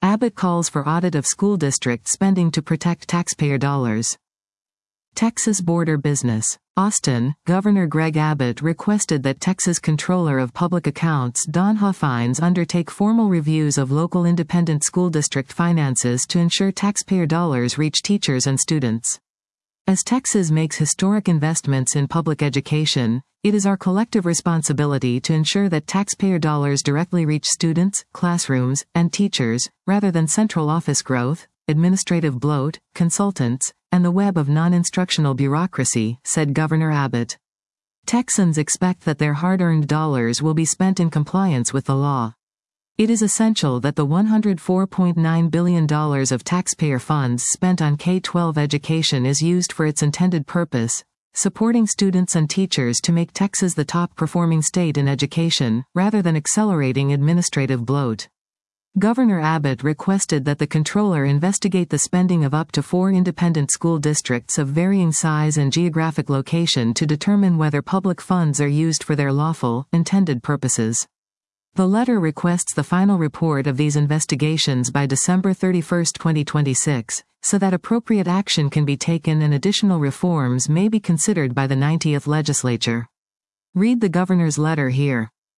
Abbott calls for audit of school district spending to protect taxpayer dollars. Texas border business. Austin, Governor Greg Abbott requested that Texas Comptroller of Public Accounts Don Huffines undertake formal reviews of local independent school district finances to ensure taxpayer dollars reach teachers and students. As Texas makes historic investments in public education, it is our collective responsibility to ensure that taxpayer dollars directly reach students, classrooms, and teachers, rather than central office growth, administrative bloat, consultants, and the web of non-instructional bureaucracy, said Governor Abbott. Texans expect that their hard-earned dollars will be spent in compliance with the law. It is essential that the $104.9 billion of taxpayer funds spent on K-12 education is used for its intended purpose, supporting students and teachers to make Texas the top-performing state in education, rather than accelerating administrative bloat. Governor Abbott requested that the Comptroller investigate the spending of up to 4 independent school districts of varying size and geographic location to determine whether public funds are used for their lawful, intended purposes. The letter requests the final report of these investigations by December 31, 2026, so that appropriate action can be taken and additional reforms may be considered by the 90th Legislature. Read the Governor's letter here.